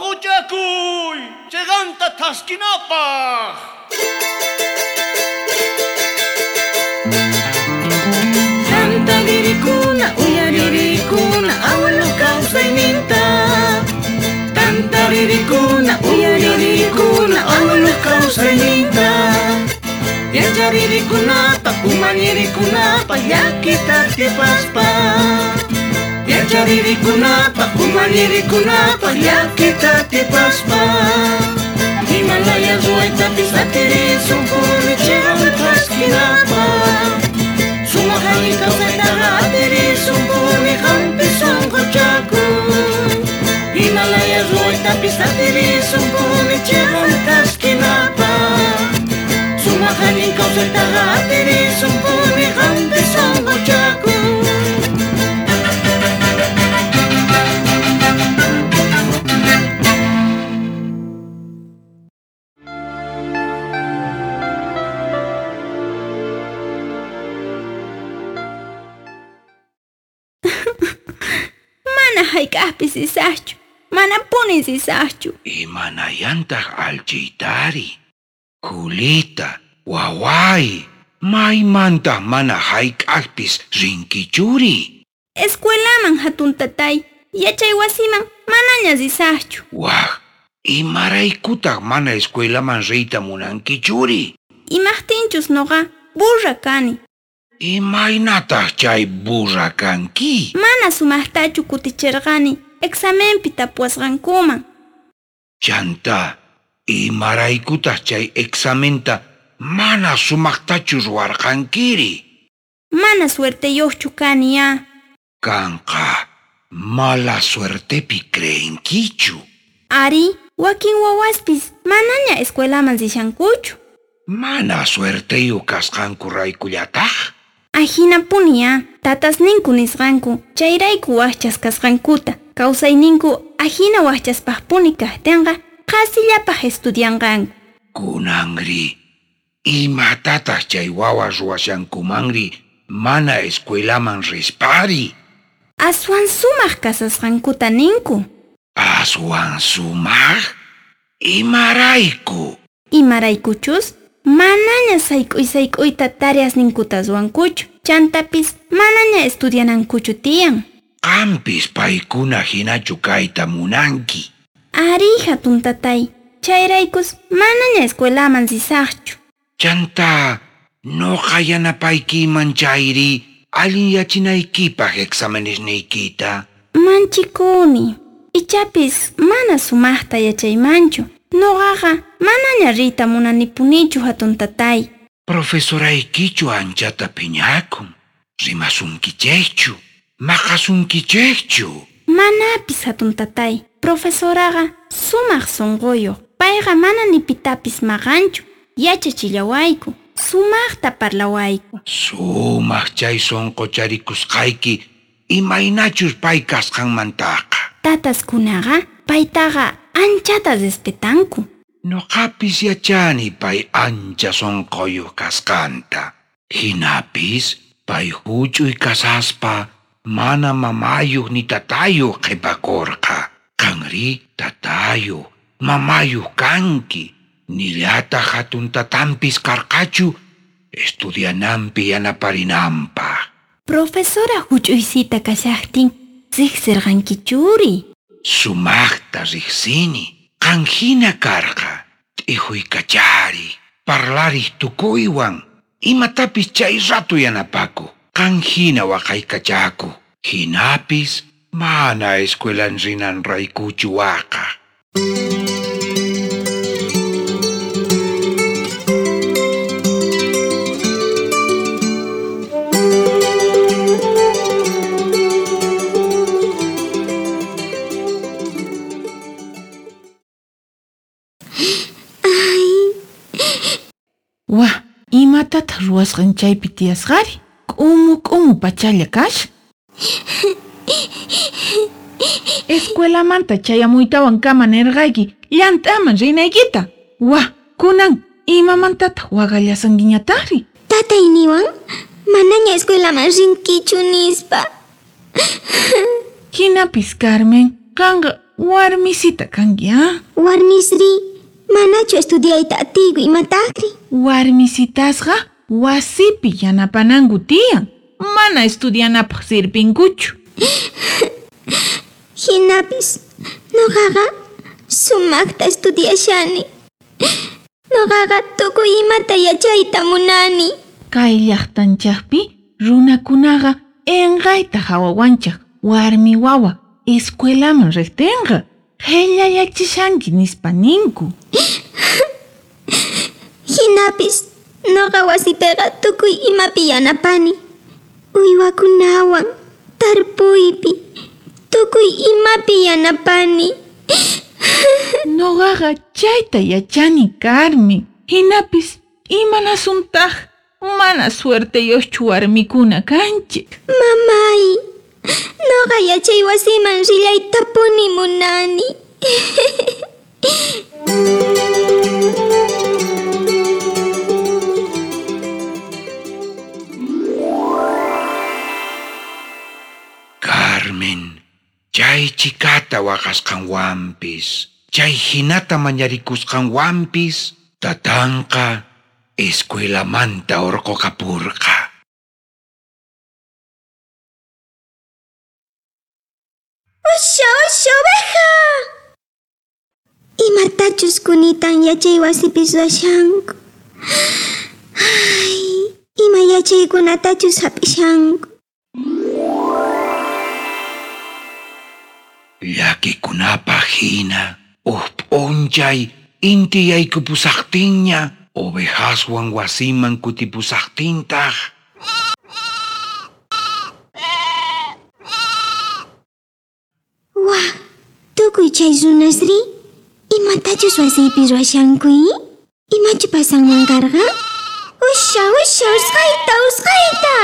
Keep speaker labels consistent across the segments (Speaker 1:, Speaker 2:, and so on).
Speaker 1: Uchakuy, cheganta taskinapaq.
Speaker 2: Tantaririkuna, uyaririkuna, abuelo kawsayninta. Tantaririkuna, uyaririkuna, abuelo kawsayninta. Yacharirikunapa, umanirikunapa, llakita tipaspa. Yacharirikunapa, umanirikunapa, llakita tipaspa. Himalaya ruwaytapis atiri sumpuni chiran taskinapa. Sumaqani kawsaytaqa atiri sumpuni hampi sunquchaku. Himalaya ruwaytapis atiri sumpuni chiran taskinapa. Sumaqani kawsaytaqa atiri sumpuni hampi sunquchaku.
Speaker 3: Mana hayk'aqpis sisaqchu, mana punin sisaqchu.
Speaker 4: Imanayantaq alchiytari, Julita, waway, maymantaq mana hayk'aqpis rinkichuri.
Speaker 3: Escuelaman hatun tatay, yachay wasiman manaña sisaqchu.
Speaker 4: Waj, imaraykutaq mana escuelaman riyta munankichuri.
Speaker 3: Imaqtinchus noqa burra kani.
Speaker 4: Imaynataq chay burra kanki?
Speaker 3: Mana sumaqtachu kutichirqani examenpi tapuasqankuman.
Speaker 4: Chanta, imaraykutaq chay examenta mana sumaqtachu ruwarqankiri.
Speaker 3: Mana suerteyuqchu kaniya.
Speaker 4: Kanqa mala suertepi creenkichu.
Speaker 3: Ari, wakin wawaspis manaña escuelaman sishankuchu.
Speaker 4: Mana suerteyu kasqanku raykullataq.
Speaker 3: Ajina puniya, tatas ninku nisqanku, chayrayku wahchas kasqankuta, kawsayninku ajina wahchaspaq puni kahtenqa, qasillapaq estudianqanku.
Speaker 4: Kunanri, imatataq chay wawa ruwashankumanri mana escuelaman rispari.
Speaker 3: Aswan sumaq kasasqankuta ninku.
Speaker 4: Aswan sumaq? Imarayku?
Speaker 3: Imaraykuchus? Manaña sayk'uyta tareas ninkuta ruwankuchu, chantapis manaña estudianankuchu tiyan.
Speaker 4: Qampis paykuna hinachu kayta munanki.
Speaker 3: Ari hatun tatay, chayraykus manaña escuelaman sisaqchu.
Speaker 4: Chanta, noqa yanapaykiman chayri allin yachinaykipaq examenisniykita.
Speaker 3: Manchikuni, ichapis mana sumaqta yachaymanchu. Noqaqa manaña riyta munanipunichu hatun tatay.
Speaker 4: Profesoraykichu anchata phiñakun. Rimasunkichaychu, maqasunkichaychu.
Speaker 3: Manapis hatun tatay. Profesoraqa sumaq sunquyuq. Payqa mana nipitapis maqanchu. Yachachillawayku, sumaqta parlawayku.
Speaker 4: Sumaq chay sunqucharikusqayki imaynachus pay kasqanmantaqa.
Speaker 3: Tataskunaqa paytaqa anchata respetanku.
Speaker 4: Noqapis yachani pay ancha sunquyuq kasqanta. Hinapis pay huch'uy kasaspa mana mamayuq ni tatayuq qhipakurqa. Qanri tatayuq, mamayuq kanki. Nillataq hatun tatampis karqachu estudiananpi yanaparinanpaq.
Speaker 3: Profesora huch'uysita kashaqtin riqsirqankichuri.
Speaker 4: Sumaqta riqsini. Qanhina karqa t'ikuykachari, parlariq tukuywan, imatapis chay ratu yanapaku. Qanhina waqaykachaku. Hinapis mana escuelan rinan raykuchu waqa.
Speaker 5: Wah, imatataq ruwasqan chaypi tiyasqari? K'umu pachalla kash? Escuelamanta chayamuytawan kama nirqayki llantaman rinaykita. Wah, kunan imamantataq waqallasankiñataqri?
Speaker 6: Tatayniwan manaña escuelaman rinkichu nispa.
Speaker 5: Hinapis Carmen, kanga Warmisita kanki,
Speaker 6: Warmisri, manachu estudiayta atigu imatakri.
Speaker 5: Warmisitasqa wasipi yanapananku tiyan. Mana estudianapaq sirpinkuchu.
Speaker 6: Hinapis, noqaqa sumaqta estudiashani. Noqaqa tukuy imata yachayta munani.
Speaker 5: Kay llaqtanchaqpi runakunaqa enqayta hawawanchaq warmi wawa escuelaman riqtinqa. Qhillayachishanki nispa ninku.
Speaker 6: Hinapis, noqa wasipiqa tukuy imapi yanapani. Uywakunawan, tarpuypi, tukuy imapi yanapani.
Speaker 5: Noqaqa chayta yachani Carmen. Hinapis imanasuntaq mana suerteyuqchu warmikuna kanchik.
Speaker 6: Mamay, noqa yachay wasiman rillaytapuni munani.
Speaker 4: Carmen, chay chikata waqasqanwanpis, chay hinata mañarikusqanwanpis, tatanqa escuelamanta urqukapurqa.
Speaker 6: ¡Usha, oveja! Imatachus kunitan yachay wasipis washanku. Ay, ima yachaykunatachus hapishanku.
Speaker 4: Llakikunapaq hina, p'unchay inti yaykupusaqtinña, ovejaswan wasiman kutipusaqtintaq.
Speaker 6: Wah, tukuy chay runasri, imatachus wasipis washankuy? Imachu pasanman karqa? Usha, usqayta!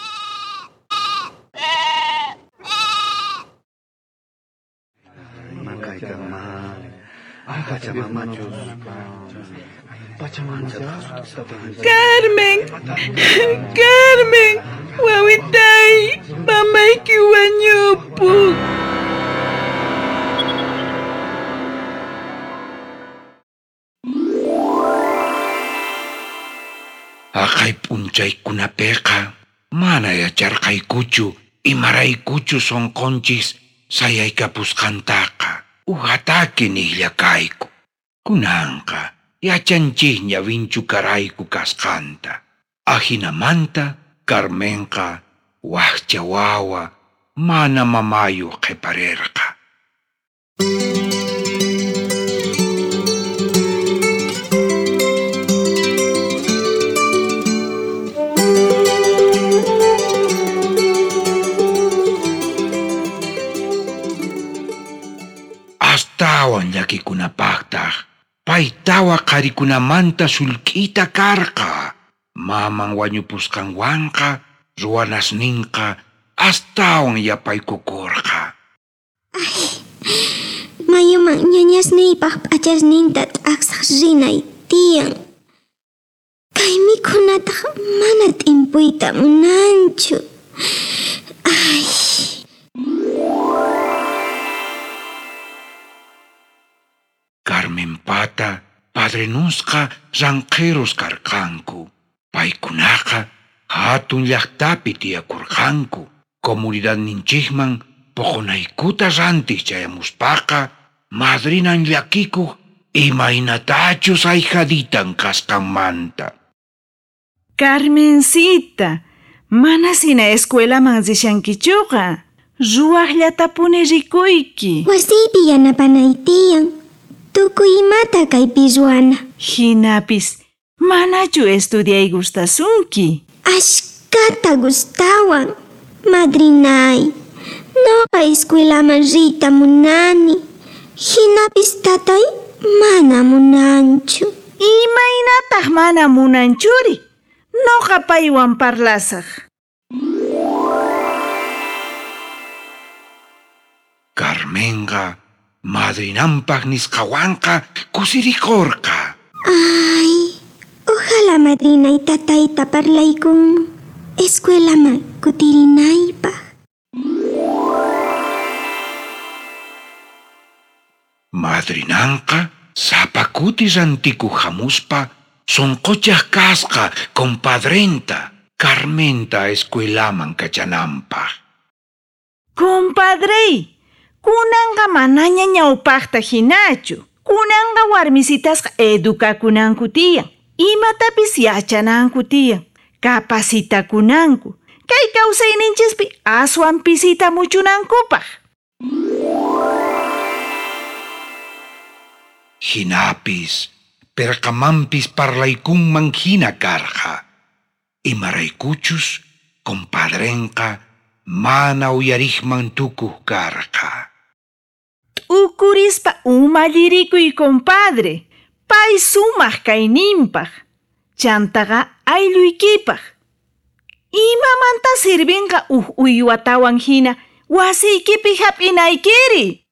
Speaker 5: Carmen, wawitay, mamayki wañupuk.
Speaker 4: Akay p'unchaykunapiqa mana yacharqaykuchu imaraykuchu sonqonchis sayaykapusqantaqa. Uhataki niqllakayku. Kunanqa yachanchikña vinchukarayku kasqanta. Ahinamanta Carmenqa waqcha wawa mana mamayu qhiparirqa. Astawan llakikunapaqtaq paytawa qharikunamanta sullk'ita karqa. Maman wañupusqanwanqa ruwanasninqa astawan yapaykukurqa.
Speaker 6: Mayuman ñañasniypaq p'achasninta t'aqsaq rinay tiyan. Kay mikhunataq mana t'impuyta munanchu. Ay.
Speaker 4: Carmen pata padrenusqa ranqeros karqanku. Paykunaqa hatun llaqtapi tiyakurqanku. Comunidad ninchikman puqunaykuta rantiq chayamuspaqa madrinan llakikuq imaynatachus ayhaditan kasqanmanta.
Speaker 7: Carmencita, mana sina escuelaman rishankichuqa. Ruwaqllatapuni rikuyki.
Speaker 6: Wasipi yanapanay tiyan. Tukuy imata kaypi ruwana.
Speaker 7: Hinapis, manachu estudiay gustasunki.
Speaker 6: Ashkata gustawan. Madrinay, noqa escuelaman riyta munani. Hinapis tatay mana munanchu.
Speaker 7: Imaynataq mana munanchuri. Noqa paywan parlasaq.
Speaker 4: Carmenqa madrinanpaq nisqawanqa kusirikurqa.
Speaker 6: Ay, ojalá madrinay tatayta parlaykun escuelaman kutirinaypaq.
Speaker 4: Madrinanqa sapakuti rantikuq hamuspa sonqochaq kasqa compadrenta Carmenta escuelaman kachananpaq.
Speaker 7: Compadrey, kunanqa manaña ñawpaqta hinachu. Kunanqa warmisitasqa edukakunanku tiyan. Imatapis yachananku tiyan. Capacitakunanku. Kay kawsayninchispi aswan pisita muchunankupaq.
Speaker 4: Hinapis, perqamampis parlaykunman hina karqa. Imaraykuchus, compadrenqa mana uyarikman tukuq karqa.
Speaker 7: Ukurispa umallirikuy compadre. Pay sumaq kayninpaq. Chantaqa aylluykipaq. Imamanta sirvinqa uywatawan hina wasiykipi hap'inaykiri.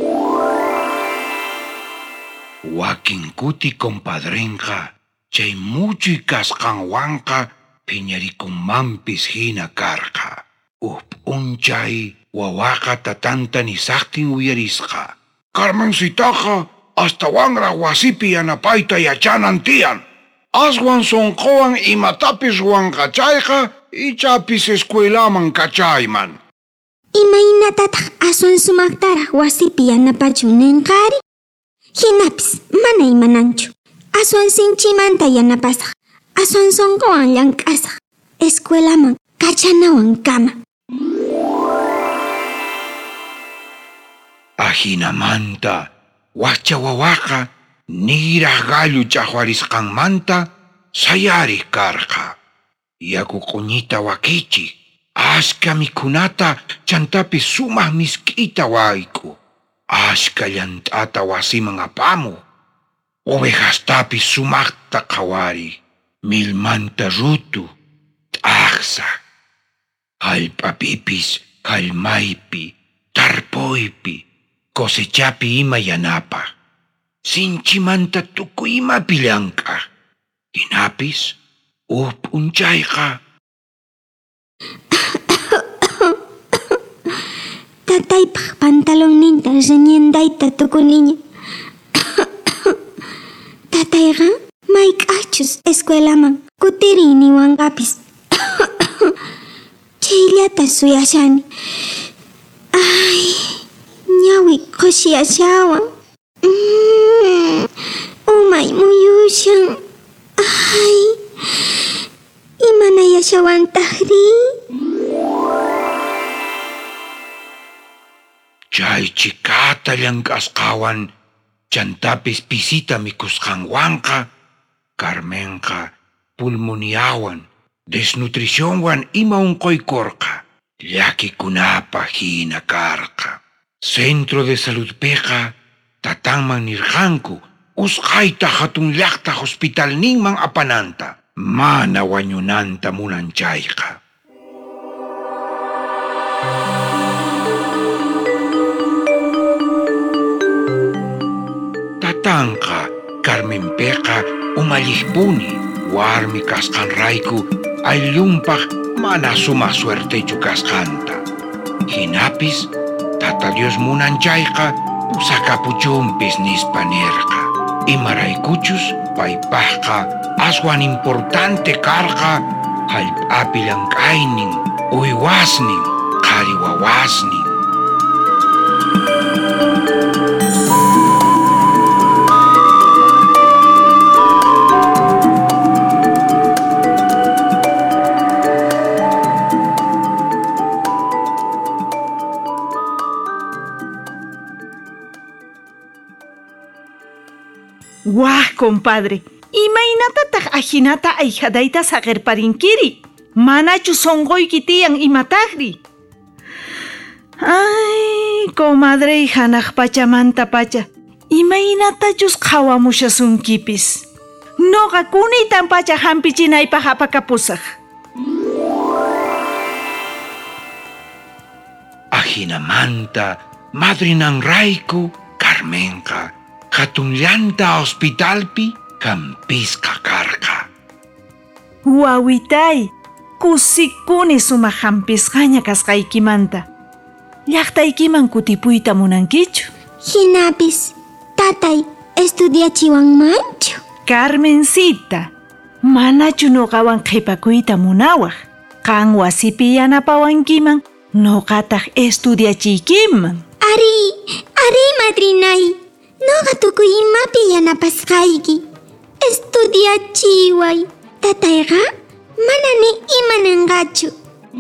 Speaker 4: Wakin kuti compadrenqa chay muchuy kasqanwanqa phiñarikunmanpis hina karqa. P'unchay wawaqa tatanta nisaqtin uyarisqa. Carmencitaqa astawanra wasipi yanapayta yachanan tiyan. Aswan sonqowan imatapis ruwanqachayqa ichapis escuelaman kachayman.
Speaker 6: Imaynatataq aswan sumaqtaraq wasipi yanapachun ninqari? Hinapis mana imananchu. Aswan sinchimanta yanapasaq. Aswan sonqowan llank'asaq. Escuelaman kachanawan kama.
Speaker 4: Ahinamanta wakcha wawaqa niraq gallu chaqwarisqanmanta sayariq karqa. Yaku quñita wakichiq. Ashka mikhunata chantapis sumaq misk'ita wayku. Ashka llant'ata wasiman apamu. Ovejastapis sumaqta qhawari. Millmanta rutu, t'aqsa. Hallp'apipis, hallmaypi, tarpuypi, cosechapi ima yanapaq. Sinchimanta tukuy imapi llank'aq. Hinapis p'unchayqa.
Speaker 6: Tataypaq pantalonninta riñendayta tukuniña. Tatayqa mayk'achus escuelaman kutiriyniwanqapis. Chayllata suyashani. Ay, ñawi qushiyashawan. Umay muyushan. Ay, imanayashawantaqri.
Speaker 4: Chay chikata llank'asqawan chantapis pisita mikusqanwanqa Carmenqa pulmoniawan desnutricionwan ima unquykurqa. Llakikunapa hina karqa. Centro de saludpiqa tatanman nirqanku usqayta hatun llaqta hospitalninman apananta. Mana wañunanta munanchayqa. Tatanqa Carmenpeqa umalliqpuni warmi kasqanrayku ayllunpaq mana sumaq suertechu kasqanta. Hinapis tata Dios munanchayqa pusakapuchunpis nispa nirqa. Imaraykuchus paypaqqa aswan importante karqa hallp'api llank'aynin, uywasnin, qhari wawasnin.
Speaker 7: Wah, compadre, imaynatataq ahinata ayhadayta saqirparinkiri. Manachu sonqoyki tiyan imataqri. Ay, comadre hanaq pachamanta pacha. Imaynatachus qhawamushasunkipis. Noqa kuniytan pacha hampichinaypaq apakapusaq.
Speaker 4: Ahinamanta madrinanrayku Carmenqa hatun llanta hospitalpi hampisqa karqa.
Speaker 7: Wawitay, kusikuni sumaq hampisqaña kasqaykimanta. Llaqtaykiman kutipuyta munankichu?
Speaker 6: Hinapis Tatay, estudiachiwanmanchu.
Speaker 7: Carmencita, manachu noqawan qhipakuyta munawaq. Qan wasipi yanapawankiman, noqataq estudiachiykiman.
Speaker 6: Ari, madrinay. Noqa tukuy imapi yanapasqayki. Estudiachiway. Tatayqa manani imananqachu.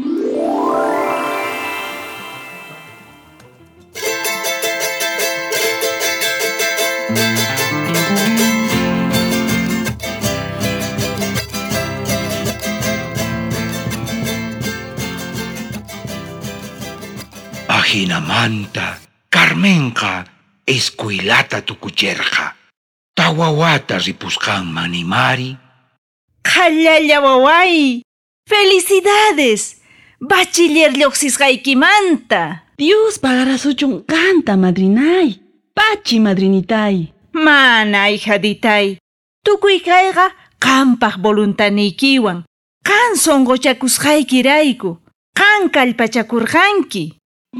Speaker 4: Ahinamanta, Carmenqa, escuelata tukucherqa. Tawawata ripusqan manimari.
Speaker 7: Qhallalla waway, felicidades. Bachiller lluqsisqaykimanta.
Speaker 5: Dios pagarasuchun canta, madrinay. Pachi, madrinitay.
Speaker 7: Mana, hijaditay. Tukuy kayqa qampaq voluntaniykiwan. Qan sonqochakusqaykirayku. Qan kallpachakurqanki.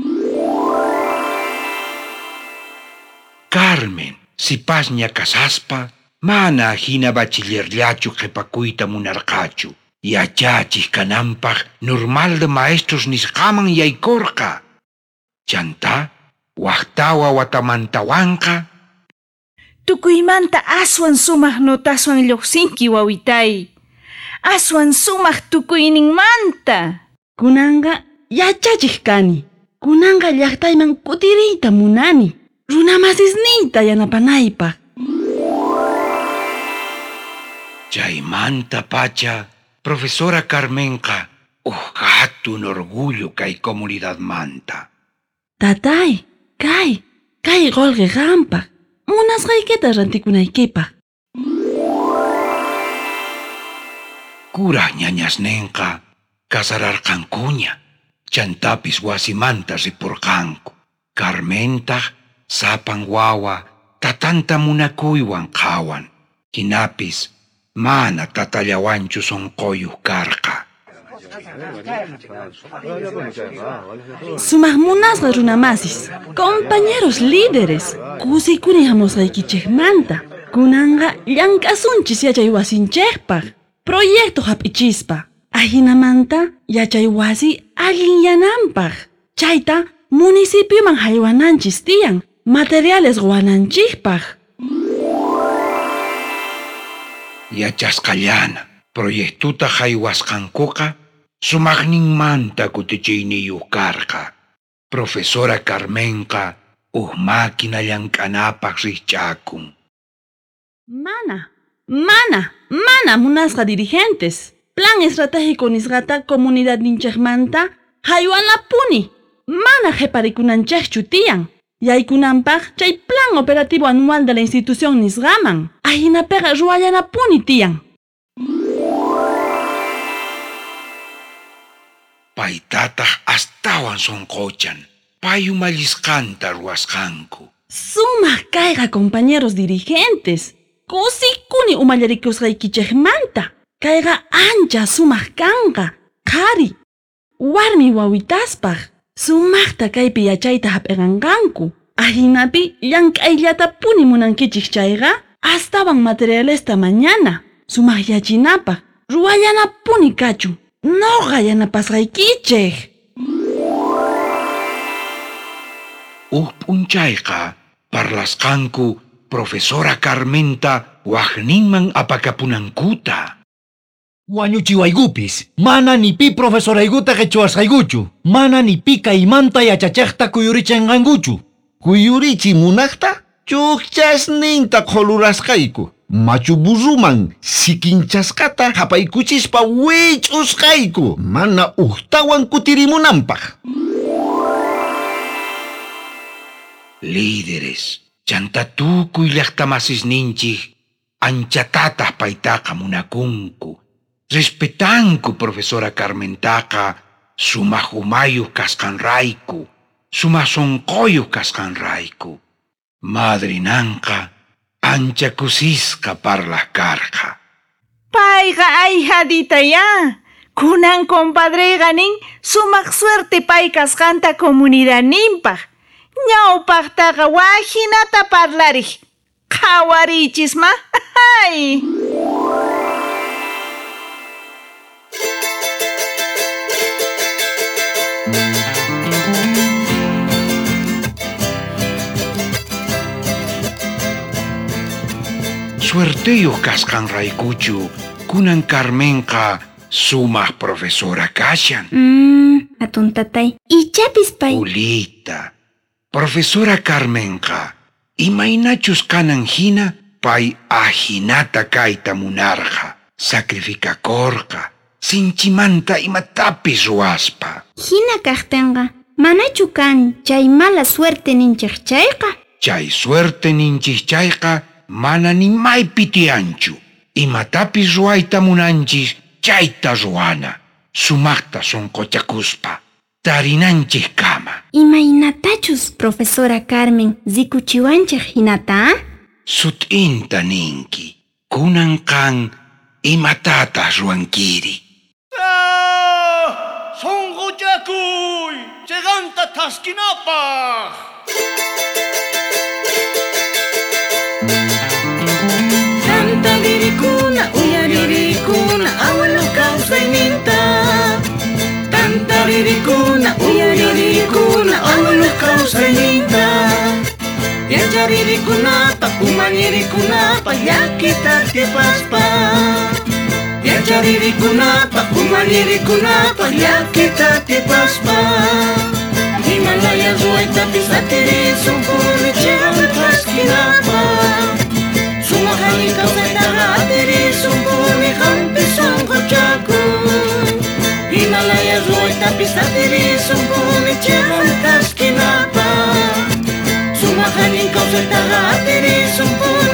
Speaker 4: Carmen, si pasña kasaspa, mana hina bachillerllachu qhipakuyta munarqachu. Yachachis kananpaq normal de maestros nisqaman yaykurqa. Chanta, waqtawa watamantawanqa.
Speaker 7: Tukuymanta aswan sumaq notaswan lluqsinki wawitay. Aswan sumaq tukuyninmanta.
Speaker 5: Kunanga yachachik kani. Kunanga llaqtayman kutiriyta munani. Runamasisniyta yanapanaypaq.
Speaker 4: Chaymanta pacha, profesora Carmenqa, hatun orgullo kay comunidad manta.
Speaker 5: Tatay, kay qolqi qampaq. Munasqaykita rantikunaykipaq.
Speaker 4: Kuraq ñañasninqa kasararqankuña. Chantapis wasimanta ripurqanku. Carmentaq sapan wawa tatanta munakuywan qawan. Hinapis mana tatallawanchu sonqoyuq karqa.
Speaker 5: Sumaq munasqa runamasis, compañeros líderes, kusikuni hamusqaykichikmanta. Kunanga llank'asunchis yachay wasinchikpaq, proyecto hap'ichispa. Ahinamanta yachay wasi allin yananpaq. Chayta municipioman haywananchistiyan, materiales ruwananchikpaq.
Speaker 4: Yachasqallana, proyectuta haywasqankuqa sumaqninmanta kutichiyniyuq karqa. Profesora Carmenqa máquina llank'anapaq riqch'akun.
Speaker 5: Mana munasqa dirigentes. Plan estratégico nisqata comunidad ninchikmanta haywanapuni. Mana qhiparikunanchikchu tiyan. Yaykunanpaq chay plan operativo anual de la institución nisqaman. Ahinapiqa ruwayanapuni tiyan.
Speaker 4: Paytataq astawan sonqochan. Pay umallisqanta ruwasqanku.
Speaker 5: Sumaq kayqa compañeros dirigentes. Kusikuni umallarikushqaykichikmanta. Kayqa ancha sumaq kanqa. Qhari. Warmi wawitaspaq. Sumaqta kaypi yachayta hap'iranqanku. Ahinapi llank'ayllata puni munankichik chayqa. Astawan materialesta mañana. Sumaq yachinapaq. Ruwayanapuni kachu. Noqa yanapasqaykichik.
Speaker 4: P'unchayqa parlasqanku profesora Carmenta waqninman apakapunankuta.
Speaker 1: Wañuchiwaykupis, mana ni pi profesoraykuta qhichwasqaykuchu, mana ni pi kaymanta yachachiqta kuyurichanqankuchu. Kuyurichi munaqta chukchasninta qholurasqayku. Machu burruman sikinchasqata hapaykuchispa wich'usqayku, mana uqtawan kutirimunanpaq.
Speaker 4: Líderes, chanta tukuy llaqtamasisninchik anchatataq paytaqa munakunku. Respetanku profesora Carmentaqa sumaq umayuq kasqanrayku, sumaq sonqoyuq kasqanrayku. Madrinanqa ancha kusisqa parlaq karqa.
Speaker 7: Payqa ayhadita ya. Kunan compadrega nin sumaq suerte pay kasqanta comunidad ninpaq. Ñawpaqtaqa wahinata parlariq Hawarichisma. Ay.
Speaker 4: Suerteyuq kasqanraykuchu kunan Carmenqa sumaq profesora kashan.
Speaker 3: Hatun tatay. Ichapis pay.
Speaker 4: Ulita, profesora Carmenqa imaynachus kanan hina pay ahinata kayta munarqa, sacrificakorqa, sinchimanta imatapis ruwaspa.
Speaker 3: Hina kaqtinqa manachu kan chay mala suerte ninchik chayqa.
Speaker 4: Chay suerte ninchis chayqa mana nimaypi tiyanchu. Imatapis ruwayta munanchis chayta ruwana. Sumaqta sonqochakuspa tarinanchis kama.
Speaker 3: Imaynatachus profesora Carmen zikuchiwanchik hinata?
Speaker 4: Sut'inta ninki. Kunan kan imatatas ruwankiri.
Speaker 1: Sonqochakuy! Cheganta taskinapaq!
Speaker 2: Tantaririkuna, uyaririkuna, awalo kawsayninta. Tantaririkuna, uyaririkuna, awalo kawsayninta. Yacharirikunapa, umanirikunapa, llakita tipaspa. Yacharirikunapa, umanirikunapa, llakita tipaspa. Himalaya ruwaytapis atirisunpuni chiran traskinapa. Sumahanin kawsaytaqa atirisunpuni hampis sonqochakuy. Himalaya ruwaytapis atirisunpuni chiran traskinapa. Sumahanin kawsaytaqa atirisunpuni